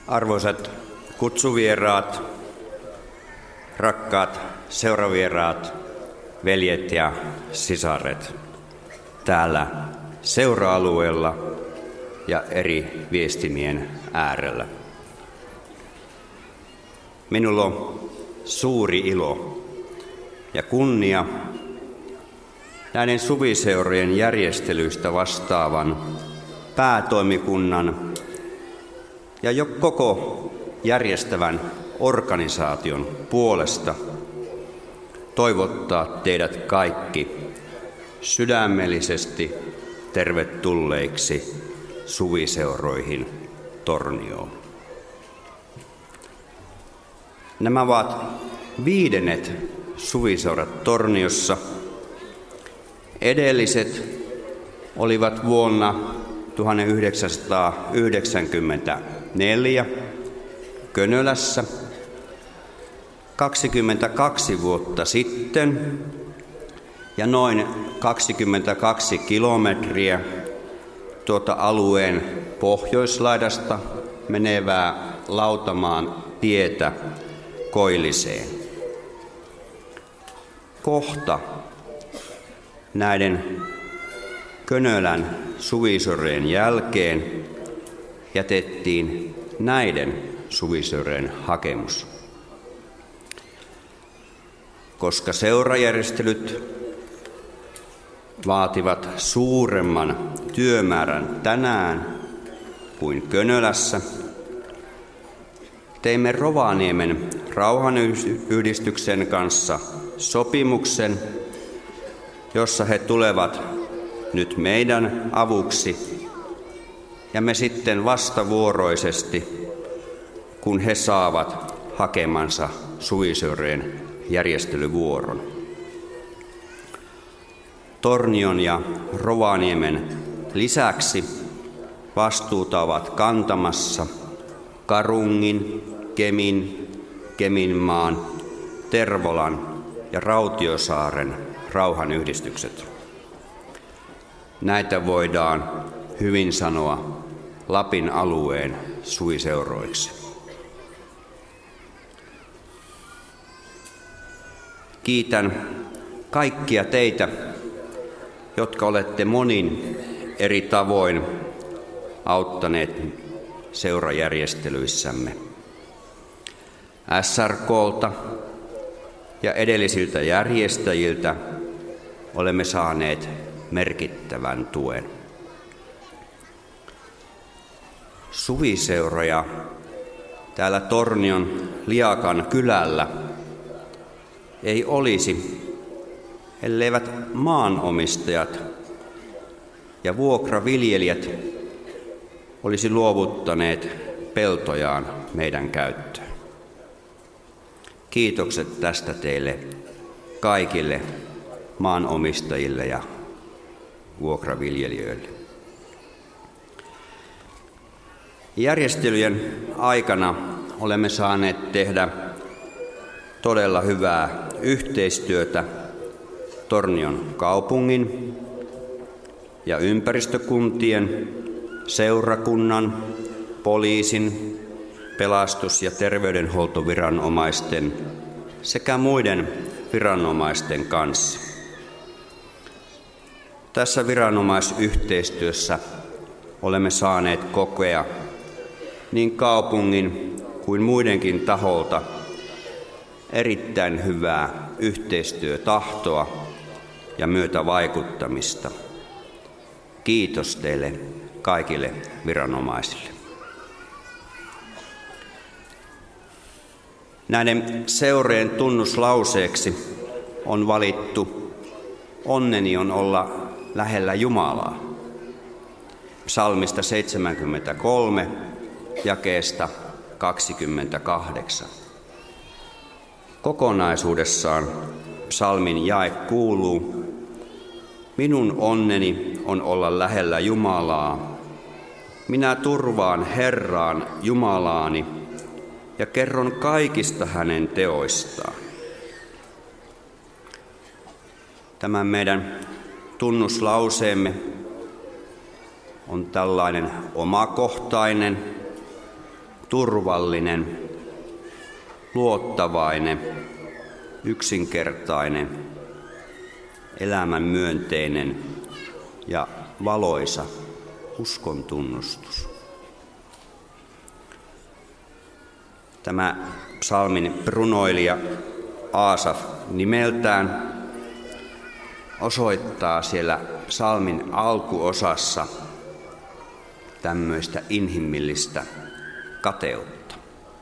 Arvoisat kutsuvieraat, rakkaat seuravieraat, veljet ja sisaret täällä seura-alueella ja eri viestimien äärellä. Minulla on suuri ilo ja kunnia näiden suviseurojen järjestelyistä vastaavan päätoimikunnan ja jo koko järjestävän organisaation puolesta toivottaa teidät kaikki sydämellisesti tervetulleiksi suviseuroihin Tornioon. Nämä ovat 5. suviseurat Torniossa. Edelliset olivat vuonna 1994 Könölässä. 22 vuotta sitten ja noin 22 kilometriä tuota alueen pohjoislaidasta menevää Lautamaan tietä Koilliseen. Kohta näiden Könölän suviseurojen jälkeen jätettiin näiden suviseurojen hakemus. Koska seurajärjestelyt vaativat suuremman työmäärän tänään kuin Könölässä, teimme Rovaniemen rauhanyhdistyksen kanssa sopimuksen, jossa he tulevat nyt meidän avuksi ja me sitten vastavuoroisesti, kun he saavat hakemansa suviseurojen järjestelyvuoron. Tornion ja Rovaniemen lisäksi vastuuta ovat kantamassa Karungin, Kemin, Keminmaan, Tervolan ja Rautiosaaren rauhanyhdistykset. Näitä voidaan hyvin sanoa Lapin alueen suviseuroiksi. Kiitän kaikkia teitä, jotka olette monin eri tavoin auttaneet seurajärjestelyissämme. SRK:lta ja edellisiltä järjestäjiltä olemme saaneet merkittävän tuen. Suviseuroja täällä Tornion Liakan kylällä ei olisi, elleivät maanomistajat ja vuokraviljelijät olisi luovuttaneet peltojaan meidän käyttöön. Kiitokset tästä teille kaikille maanomistajille ja vuokraviljelijöille. Järjestelyjen aikana olemme saaneet tehdä todella hyvää yhteistyötä Tornion kaupungin ja ympäristökuntien, seurakunnan, poliisin, pelastus- ja terveydenhuoltoviranomaisten sekä muiden viranomaisten kanssa. Tässä viranomaisyhteistyössä olemme saaneet kokea niin kaupungin kuin muidenkin taholta erittäin hyvää yhteistyötahtoa ja myötävaikuttamista. Kiitos teille kaikille viranomaisille. Näiden seurojen tunnuslauseeksi on valittu onneni on olla lähellä Jumalaa. Psalmista 73, jakeesta 28. Kokonaisuudessaan psalmin jae kuuluu: minun onneni on olla lähellä Jumalaa. Minä turvaan Herraan Jumalaani ja kerron kaikista hänen teoistaan. Tämä meidän tunnuslauseemme on tällainen omakohtainen, turvallinen, luottavainen, yksinkertainen, elämän myönteinen ja valoisa uskon tunnustus. Tämä psalmin runoilija Aasaf nimeltään osoittaa siellä psalmin alkuosassa tämmöistä inhimillistä kateutta.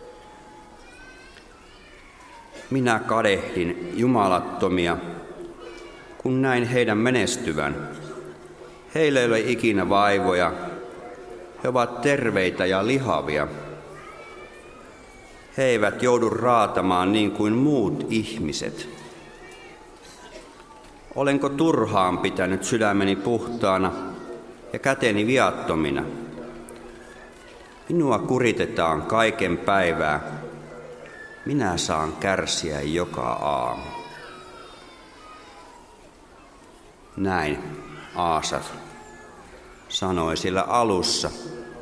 Minä kadehdin jumalattomia, kun näin heidän menestyvän. Heillä ei ole ikinä vaivoja, he ovat terveitä ja lihavia. He eivät joudu raatamaan niin kuin muut ihmiset. Olenko turhaan pitänyt sydämeni puhtaana ja käteni viattomina? Minua kuritetaan kaiken päivää. Minä saan kärsiä joka aamu. Näin Aasaf sanoi sillä alussa.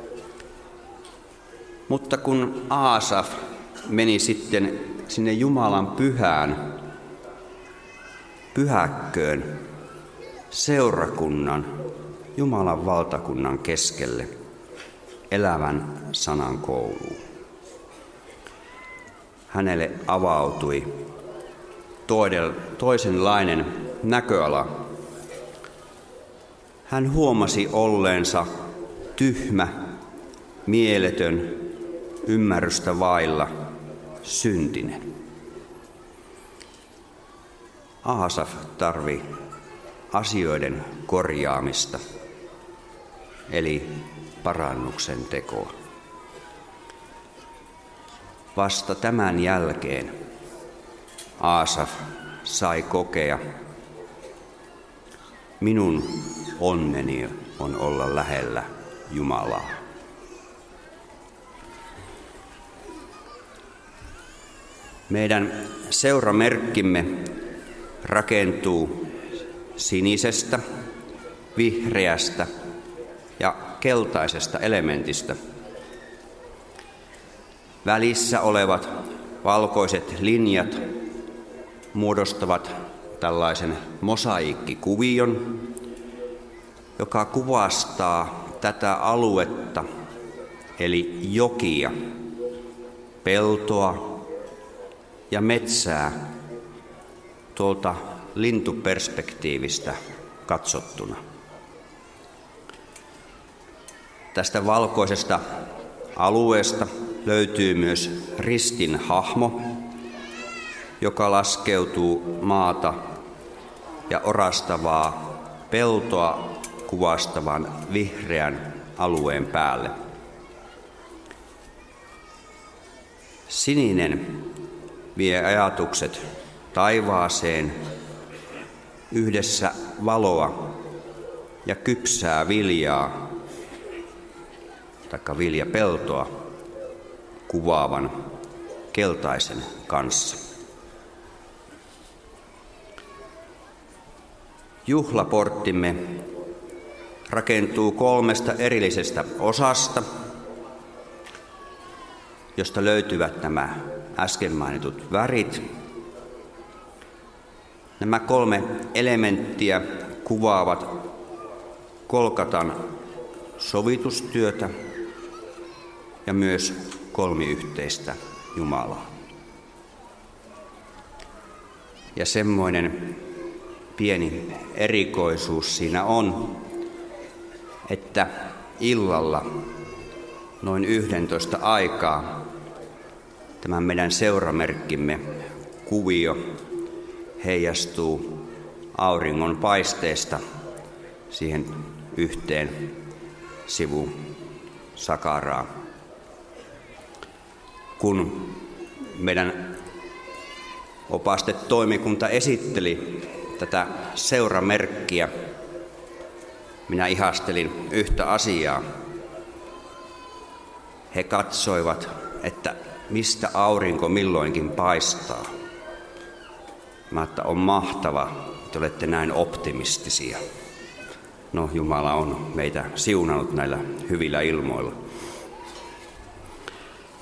Mutta kun Aasaf meni sitten sinne Jumalan pyhäkköön, seurakunnan, Jumalan valtakunnan keskelle, elävän sanan kouluun, hänelle avautui toisenlainen näköala. Hän huomasi olleensa tyhmä, mieletön, ymmärrystä vailla, syntinen. Aasaf tarvitsi asioiden korjaamista, eli parannuksen tekoa. Vasta tämän jälkeen Aasaf sai kokea, minun onneni on olla lähellä Jumalaa. Meidän seuramerkkimme rakentuu sinisestä, vihreästä ja keltaisesta elementistä. Välissä olevat valkoiset linjat muodostavat tällaisen mosaiikkikuvion, joka kuvastaa tätä aluetta, eli jokia, peltoa ja metsää tuolta lintuperspektiivistä katsottuna. Tästä valkoisesta alueesta löytyy myös ristin hahmo, joka laskeutuu maata ja orastavaa peltoa kuvastavan vihreän alueen päälle. Sininen vie ajatukset taivaaseen yhdessä valoa ja kypsää viljaa, taikka viljapeltoa kuvaavan keltaisen kanssa. Juhlaporttimme rakentuu 3 erillisestä osasta, josta löytyvät nämä äsken mainitut värit. Nämä 3 elementtiä kuvaavat Golgatan sovitustyötä ja myös kolmiyhteistä Jumalaa. Ja semmoinen pieni erikoisuus siinä on, että illalla noin 11 aikaa tämä meidän seuramerkkimme kuvio heijastuu auringon paisteesta siihen yhteen sivusakaraa. Kun meidän opastetoimikunta esitteli tätä seuramerkkiä, minä ihastelin yhtä asiaa. He katsoivat, että mistä aurinko milloinkin paistaa. Mä että on mahtava, että olette näin optimistisia. No, Jumala on meitä siunannut näillä hyvillä ilmoilla.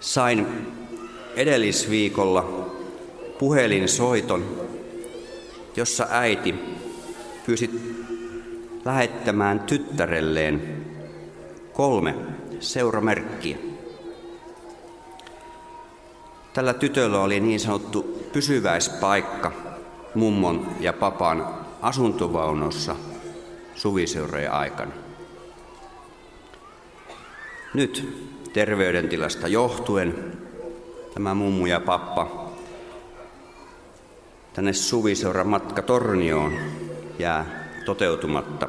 Sain edellisviikolla puhelinsoiton, jossa äiti pyysi lähettämään tyttärelleen 3 seuramerkkiä. Tällä tytöllä oli niin sanottu pysyväispaikka mummon ja papan asuntovaunussa suviseurojen aikana. Nyt terveydentilasta johtuen tämä mummu ja pappa tänne suviseuran matka Tornioon jää toteutumatta.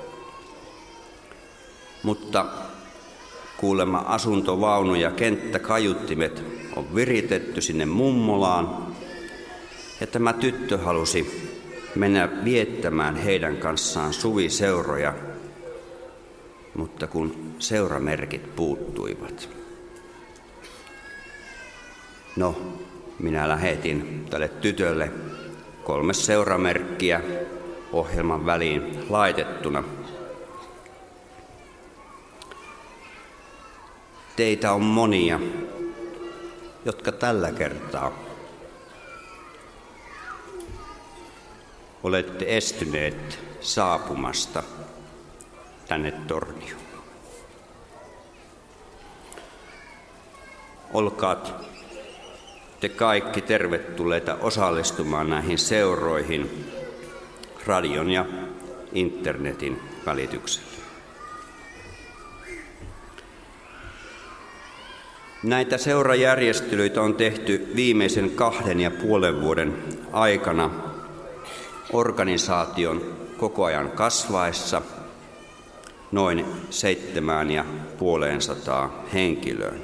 Mutta kuulemma asuntovaunu ja kenttäkaiuttimet on viritetty sinne mummolaan. Ja tämä tyttö halusi mennä viettämään heidän kanssaan suviseuroja, mutta kun seuramerkit puuttuivat. No, minä lähetin tälle tytölle 3 seuramerkkiä ohjelman väliin laitettuna. Teitä on monia, jotka tällä kertaa olette estyneet saapumasta tänne Tornioon. Olkaat te kaikki tervetulleita osallistumaan näihin seuroihin radion ja internetin välityksellä. Näitä seurajärjestelyitä on tehty viimeisen 2,5 vuoden aikana organisaation koko ajan kasvaessa noin 750 henkilöön.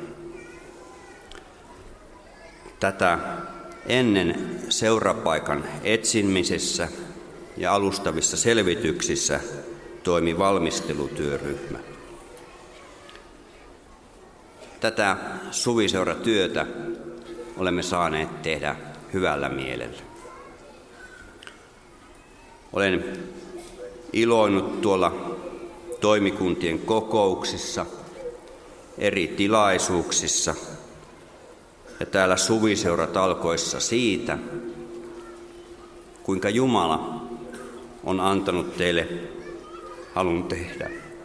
Tätä ennen seurapaikan etsimisessä ja alustavissa selvityksissä toimi valmistelutyöryhmä. Tätä suviseuratyötä olemme saaneet tehdä hyvällä mielellä. Olen iloinut tuolla toimikuntien kokouksissa, eri tilaisuuksissa ja täällä suviseuratalkoissa siitä, kuinka Jumala on antanut teille halun tehdä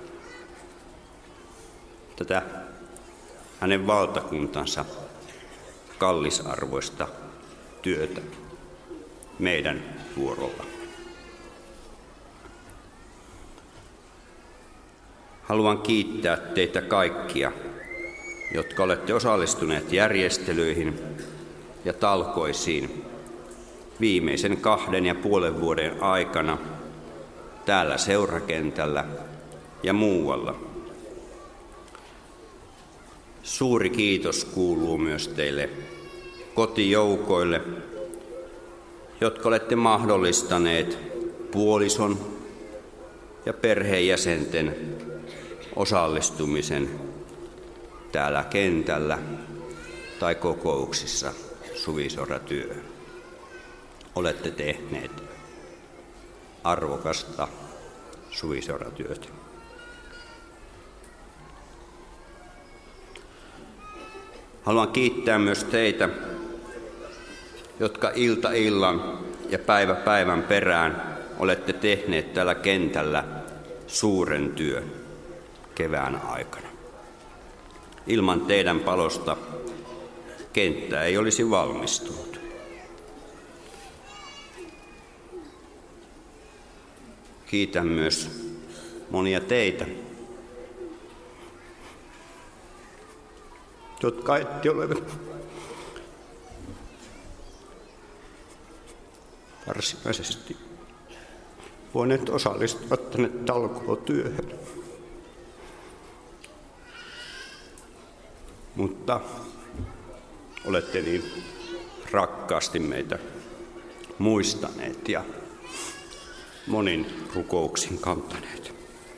tätä hänen valtakuntansa kallisarvoista työtä meidän vuorolla. Haluan kiittää teitä kaikkia, jotka olette osallistuneet järjestelyihin ja talkoisiin viimeisen 2,5 vuoden aikana täällä seurakentällä ja muualla. Suuri kiitos kuuluu myös teille kotijoukoille, jotka olette mahdollistaneet puolison ja perheenjäsenten osallistumisen täällä kentällä tai kokouksissa suviseuratyöhön. Olette tehneet arvokasta suviseuratyötä. Haluan kiittää myös teitä, jotka ilta illan ja päivä päivän perään olette tehneet täällä kentällä suuren työn kevään aikana. Ilman teidän palosta kenttä ei olisi valmistunut. Kiitän myös monia teitä, jotka ette ole varsinaisesti voineet osallistua tänne talkootyöhön. Mutta olette niin rakkaasti meitä muistaneet ja monin rukouksin kantaneet.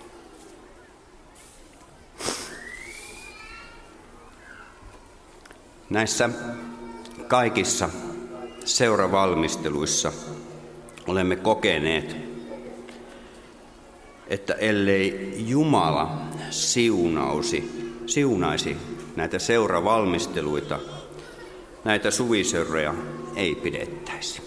Näissä kaikissa seuravalmisteluissa olemme kokeneet, että ellei Jumala siunausi siunaisi näitä seuravalmisteluita, näitä suviseuroja ei pidettäisi.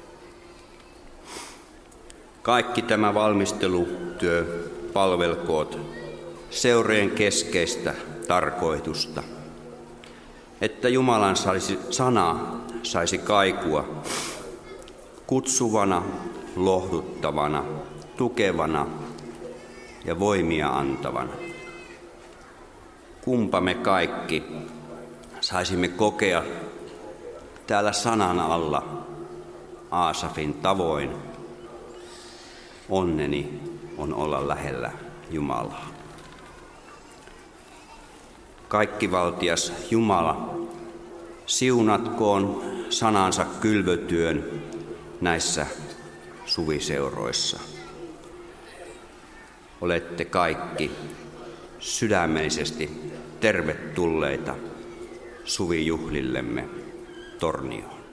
Kaikki tämä valmistelutyö palvelkoot seurojen keskeistä tarkoitusta, että Jumalan sana saisi kaikua kutsuvana, lohduttavana, tukevana ja voimia antavana. Kumpa me kaikki saisimme kokea täällä sanan alla Aasafin tavoin. Onneni on olla lähellä Jumalaa. Kaikkivaltias Jumala, siunatkoon sanansa kylvötyön näissä suviseuroissa. Olette kaikki sydämellisesti tervetulleita suvijuhlillemme Tornioon.